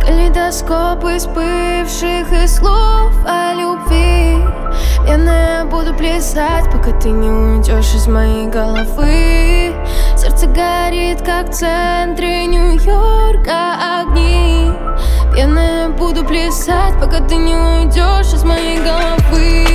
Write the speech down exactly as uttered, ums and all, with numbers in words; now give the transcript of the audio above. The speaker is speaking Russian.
Калейдоскоп из бывших и слов о любви. Пьяная буду плясать, пока ты не уйдешь из моей головы. Сердце горит, как в центре Нью-Йорка огни. Пьяная буду плясать, пока ты не уйдешь из моей головы.